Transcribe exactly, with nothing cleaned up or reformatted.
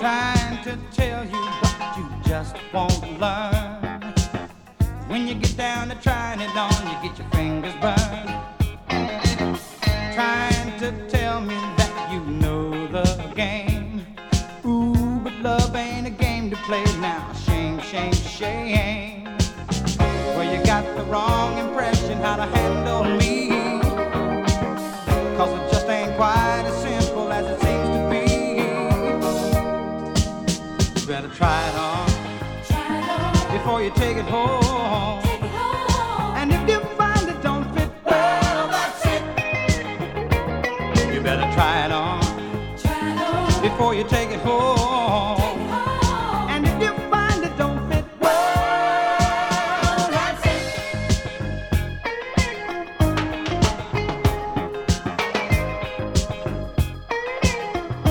trying to tell you, but you just won't learn. When you get down to trying it on, you get your fingers burned. Trying to tell me that you know the game. Ooh, but love ain't a game to play now. Shame, shame, shame. Well, you got the wrong impression how to handle me. Cause it just ain't quite as simple as it seems to be. You better try it on, Try it on before you take it home. Take it home. And if you find it don't fit, well, that's it. You better try it on, Try it on before you take it home.